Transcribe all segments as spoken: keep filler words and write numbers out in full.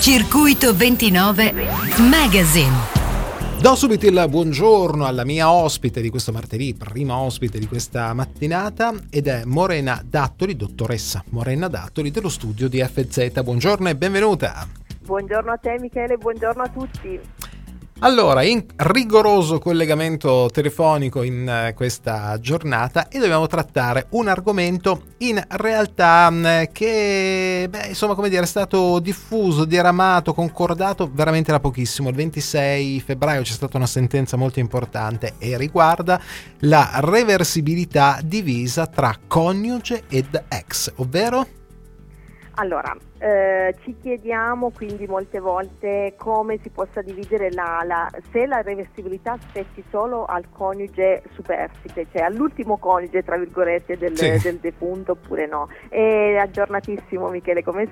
Circuito ventinove Magazine. Do subito il buongiorno alla mia ospite di questo martedì, prima ospite di questa mattinata, ed è Morena Dattoli, dottoressa Morena Dattoli dello studio di F Z. Buongiorno e benvenuta. Buongiorno a te Michele, buongiorno a tutti. Allora, in rigoroso collegamento telefonico in uh, questa giornata e dobbiamo trattare un argomento in realtà um, che, beh, insomma, come dire, è stato diffuso, diramato, concordato veramente da pochissimo. Il ventisei febbraio c'è stata una sentenza molto importante e riguarda la reversibilità divisa tra coniuge ed ex, ovvero? Allora, eh, ci chiediamo quindi molte volte come si possa dividere la, la se la reversibilità spetti solo al coniuge superstite, cioè all'ultimo coniuge tra virgolette del, sì. del defunto, oppure no. È aggiornatissimo Michele come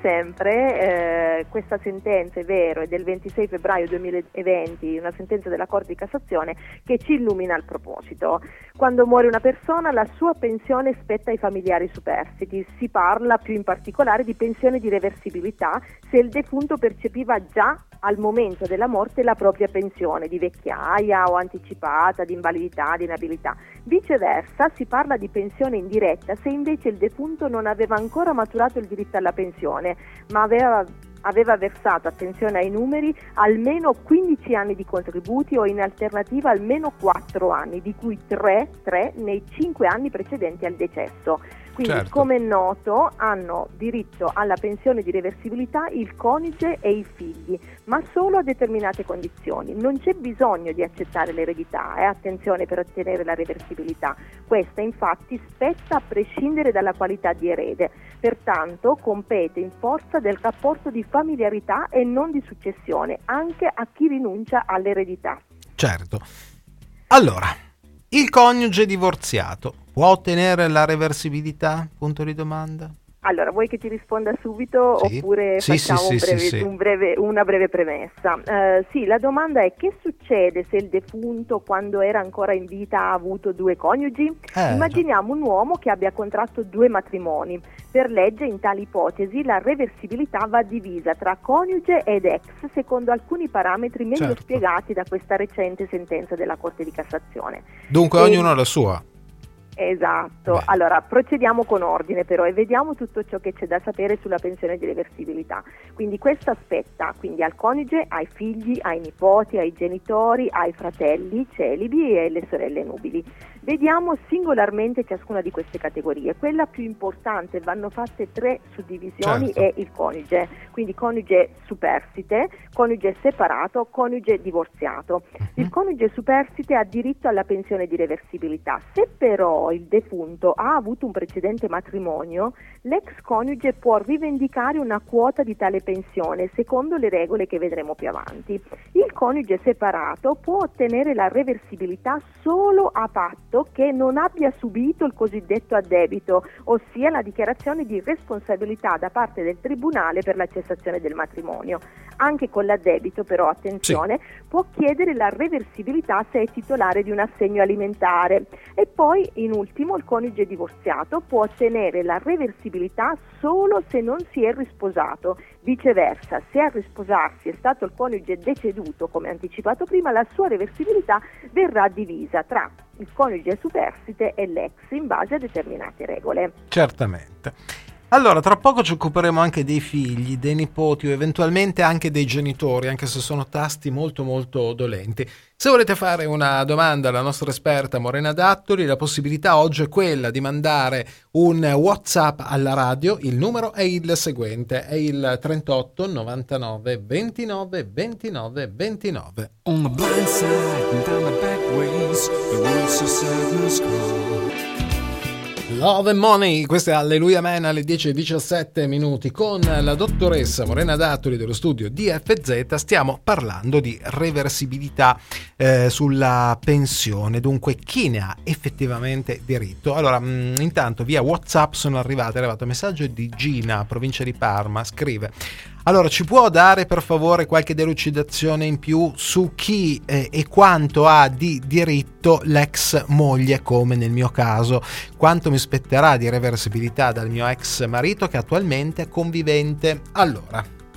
sempre, eh, questa sentenza è vero, è del ventisei febbraio duemilaventi, una sentenza della Corte di Cassazione che ci illumina al proposito. Quando muore una persona la sua pensione spetta ai familiari superstiti, si parla più in particolare di pensione di reversibilità se il defunto percepiva già al momento della morte la propria pensione di vecchiaia o anticipata, di invalidità, di inabilità. Viceversa si parla di pensione indiretta se invece il defunto non aveva ancora maturato il diritto alla pensione, ma aveva aveva versato, attenzione ai numeri, almeno quindici anni di contributi o in alternativa almeno quattro anni, di cui tre nei cinque anni precedenti al decesso. Quindi, certo, come è noto, hanno diritto alla pensione di reversibilità il coniuge e i figli, ma solo a determinate condizioni. Non c'è bisogno di accettare l'eredità, eh, attenzione, per ottenere la reversibilità. Questa infatti spetta a prescindere dalla qualità di erede, pertanto compete in forza del rapporto di familiarità e non di successione, anche a chi rinuncia all'eredità. Certo. Allora, il coniuge divorziato può ottenere la reversibilità? Punto di domanda. Allora, vuoi che ti risponda subito, sì. oppure sì, facciamo sì, un breve, sì, sì. Un breve, una breve premessa? Uh, sì, la domanda è: che succede se il defunto, quando era ancora in vita, ha avuto due coniugi? Eh, Immaginiamo un uomo che abbia contratto due matrimoni. Per legge, in tali ipotesi, la reversibilità va divisa tra coniuge ed ex, secondo alcuni parametri meglio certo. spiegati da questa recente sentenza della Corte di Cassazione. Dunque e... ognuno ha la sua. Esatto, Bene. Allora procediamo con ordine però e vediamo tutto ciò che c'è da sapere sulla pensione di reversibilità. Quindi questa spetta quindi al coniuge, ai figli, ai nipoti, ai genitori, ai fratelli celibi e alle sorelle nubili. Vediamo singolarmente ciascuna di queste categorie. Quella più importante, vanno fatte tre suddivisioni, certo. è il coniuge, quindi coniuge superstite, coniuge separato, coniuge divorziato. Uh-huh. Il coniuge superstite ha diritto alla pensione di reversibilità. Se però il defunto ha avuto un precedente matrimonio, l'ex coniuge può rivendicare una quota di tale pensione secondo le regole che vedremo più avanti. Il coniuge separato può ottenere la reversibilità solo a patto che non abbia subito il cosiddetto addebito, ossia la dichiarazione di responsabilità da parte del tribunale per la cessazione del matrimonio. Anche con l'addebito però, attenzione, sì. può chiedere la reversibilità se è titolare di un assegno alimentare. E poi, in ultimo, il coniuge divorziato può ottenere la reversibilità solo se non si è risposato. Viceversa, se a risposarsi è stato il coniuge deceduto, come anticipato prima, la sua reversibilità verrà divisa tra il coniuge superstite e l'ex in base a determinate regole. Certamente. Allora, tra poco ci occuperemo anche dei figli, dei nipoti o eventualmente anche dei genitori, anche se sono tasti molto molto dolenti. Se volete fare una domanda alla nostra esperta Morena Dattoli, la possibilità oggi è quella di mandare un WhatsApp alla radio. Il numero è il seguente, è il trentotto novantanove ventinove ventinove ventinove. On the blind side and down the back ways, the roots of sadness grow. Love and Money, questa è Alleluia Man alle dieci e diciassette minuti con la dottoressa Morena Dattoli dello studio di F Z. Stiamo parlando di reversibilità eh, sulla pensione, dunque chi ne ha effettivamente diritto. Allora, mh, intanto via WhatsApp sono arrivate, è arrivato un messaggio di Gina, provincia di Parma, scrive: allora, ci può dare per favore qualche delucidazione in più su chi eh, e quanto ha di diritto l'ex moglie, come nel mio caso? Quanto mi spetterà di reversibilità dal mio ex marito che attualmente è convivente? Allora,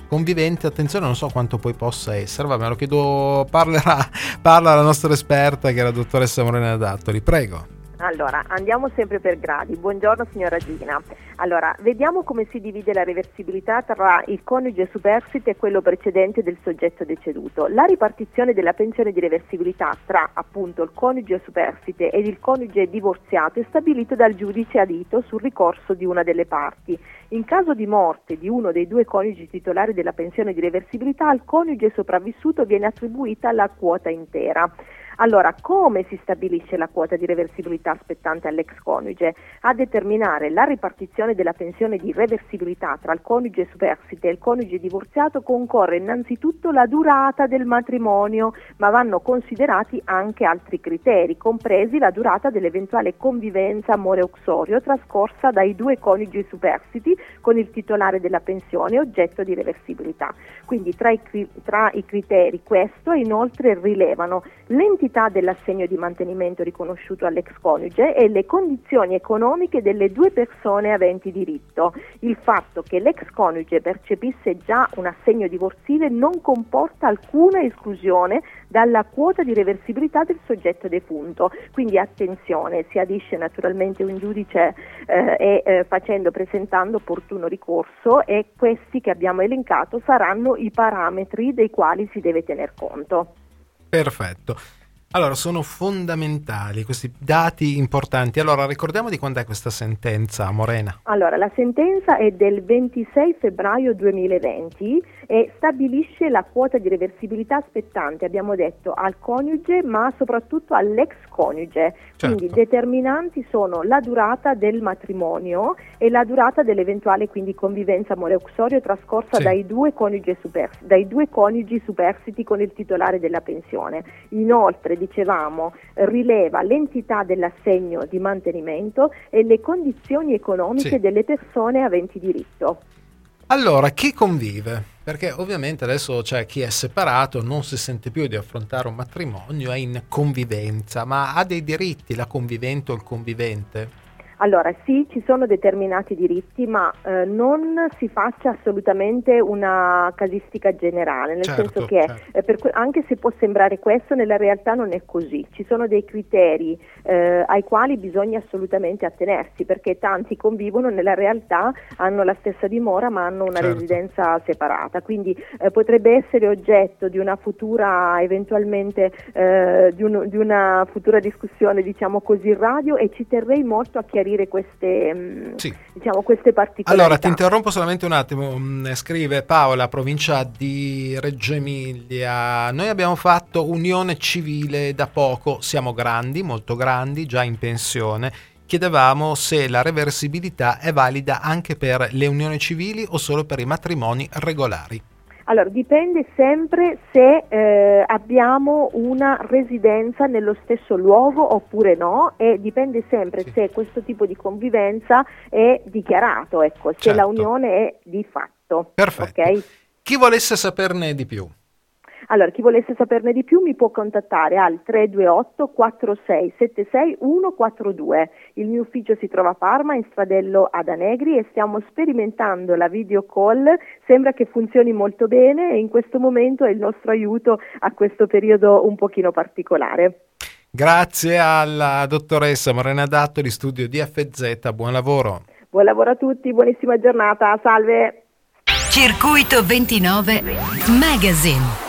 convivente, attenzione, non so quanto poi possa essere, vabbè, lo chiedo, parlerà, parla la nostra esperta che è la dottoressa Morena Dattoli, prego. Allora, andiamo sempre per gradi. Buongiorno signora Gina. Allora, vediamo come si divide la reversibilità tra il coniuge superstite e quello precedente del soggetto deceduto. La ripartizione della pensione di reversibilità tra appunto il coniuge superstite ed il coniuge divorziato è stabilito dal giudice adito sul ricorso di una delle parti. In caso di morte di uno dei due coniugi titolari della pensione di reversibilità, al coniuge sopravvissuto viene attribuita la quota intera. Allora, come si stabilisce la quota di reversibilità spettante all'ex coniuge? A determinare la ripartizione della pensione di reversibilità tra il coniuge superstite e il coniuge divorziato concorre innanzitutto la durata del matrimonio, ma vanno considerati anche altri criteri, compresi la durata dell'eventuale convivenza amore uxorio trascorsa dai due coniugi superstiti con il titolare della pensione oggetto di reversibilità. Quindi tra i, tra i criteri questo inoltre rilevano l'entità dell'assegno di mantenimento riconosciuto all'ex coniuge e le condizioni economiche delle due persone aventi diritto. Il fatto che l'ex coniuge percepisse già un assegno divorzile non comporta alcuna esclusione dalla quota di reversibilità del soggetto defunto. Quindi attenzione, si adisce naturalmente un giudice eh, e eh, facendo, presentando opportuno ricorso, e questi che abbiamo elencato saranno i parametri dei quali si deve tener conto. Perfetto. Allora, sono fondamentali questi dati importanti. Allora, ricordiamo di quando è questa sentenza, Morena. Allora, la sentenza è del ventisei febbraio duemilaventi e stabilisce la quota di reversibilità spettante, abbiamo detto, al coniuge, ma soprattutto all'ex coniuge. Certo. Quindi determinanti sono la durata del matrimonio e la durata dell'eventuale quindi convivenza amore uxorio trascorsa sì. dai due coniugi super, dai due coniugi superstiti con il titolare della pensione. Inoltre, dicevamo, rileva l'entità dell'assegno di mantenimento e le condizioni economiche sì. delle persone aventi diritto. Allora, chi convive? Perché ovviamente adesso c'è chi è separato, non si sente più di affrontare un matrimonio, è in convivenza, ma ha dei diritti la convivente o il convivente? Allora sì, ci sono determinati diritti, ma eh, non si faccia assolutamente una casistica generale, nel certo, senso che certo. eh, per que- anche se può sembrare questo, nella realtà non è così. Ci sono dei criteri eh, ai quali bisogna assolutamente attenersi, perché tanti convivono, nella realtà hanno la stessa dimora ma hanno una certo. residenza separata, quindi eh, potrebbe essere oggetto di una futura, eventualmente eh, di, un, di una futura discussione, diciamo così, in radio, e ci terrei molto a chiarire queste, mh, sì. diciamo, queste particolarità. Allora, ti interrompo solamente un attimo. Scrive Paola, provincia di Reggio Emilia: noi abbiamo fatto unione civile da poco, siamo grandi, molto grandi, già in pensione. Chiedevamo se la reversibilità è valida anche per le unioni civili o solo per i matrimoni regolari. Allora, dipende sempre se eh, abbiamo una residenza nello stesso luogo oppure no, e dipende sempre sì. se questo tipo di convivenza è dichiarato, ecco, se certo. la unione è di fatto. Perfetto. Okay? Chi volesse saperne di più? Allora, chi volesse saperne di più mi può contattare al tre due otto quattro sei sette sei uno quattro due. Il mio ufficio si trova a Parma, in Stradello ad Anegri, e stiamo sperimentando la video call. Sembra che funzioni molto bene e in questo momento è il nostro aiuto a questo periodo un pochino particolare. Grazie alla dottoressa Morena Dattoli, studio D F Z, buon lavoro. Buon lavoro a tutti, buonissima giornata, salve. Circuito ventinove Magazine.